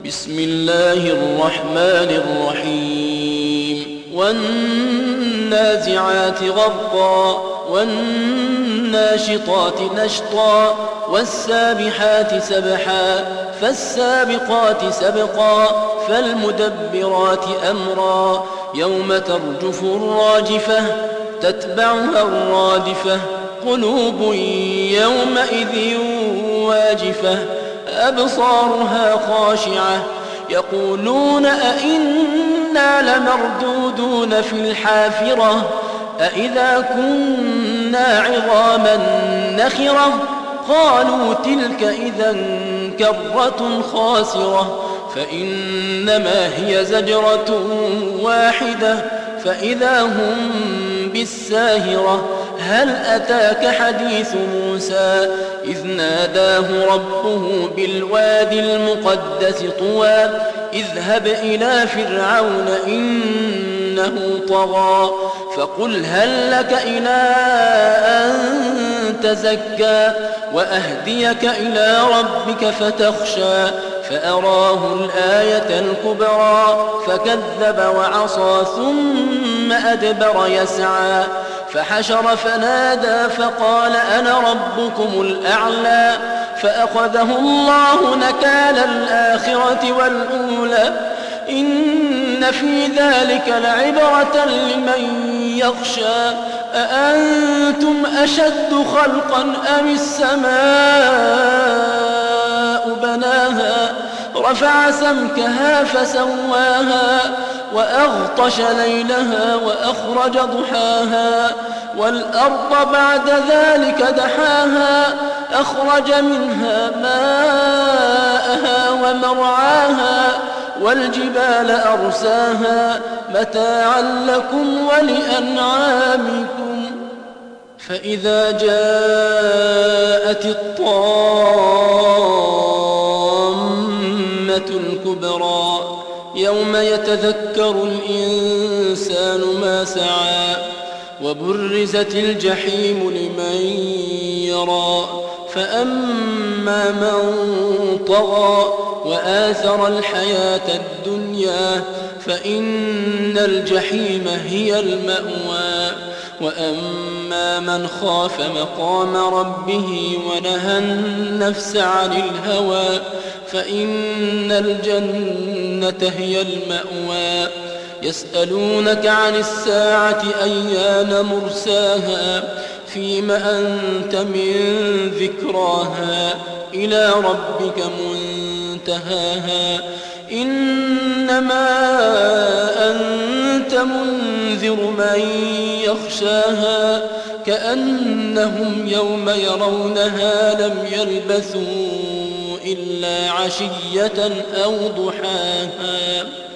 بسم الله الرحمن الرحيم والنازعات غرقا والناشطات نشطا والسابحات سبحا فالسابقات سبقا فالمدبرات أمرا يوم ترجف الراجفة تتبعها الرادفة قلوب يومئذ واجفة أبصارها خاشعة يقولون أئنا لمردودون في الحافرة أئذا كنا عظاما نخرة قالوا تلك إذا كرة خاسرة فإنما هي زجرة واحدة فإذا هم بالساهرة هل أتاك حديث موسى إذ ناداه ربه بالوادي المقدس طوى اذهب إلى فرعون إنه طغى فقل هل لك إلى أن تزكى وأهديك إلى ربك فتخشى فأراه الآية الكبرى فكذب وعصى ثم أدبر يسعى فحشر فنادى فقال أنا ربكم الأعلى فأخذه الله نكال الآخرة والأولى إن في ذلك لعبرة لمن يخشى أأنتم أشد خلقا أم السماء بناها رفع سمكها فسواها وأغطش ليلها وأخرج ضحاها والأرض بعد ذلك دحاها أخرج منها ماءها ومرعاها والجبال أرساها متاعا لكم ولأنعامكم فإذا جاءت الطامة الكبرى يوم يتذكر الإنسان ما سعى وبرزت الجحيم لمن يرى فأما من طغى وآثر الحياة الدنيا فإن الجحيم هي المأوى وأما من خاف مقام ربه ونهى النفس عن الهوى فإن الجنة هي المأوى يسألونك عن الساعة أيان مرساها فيم أنت من ذكراها إلى ربك منتهاها إنما أنت منذر من يخشاها كأنهم يوم يرونها لم يلبثوا إلا عشية أو ضحاها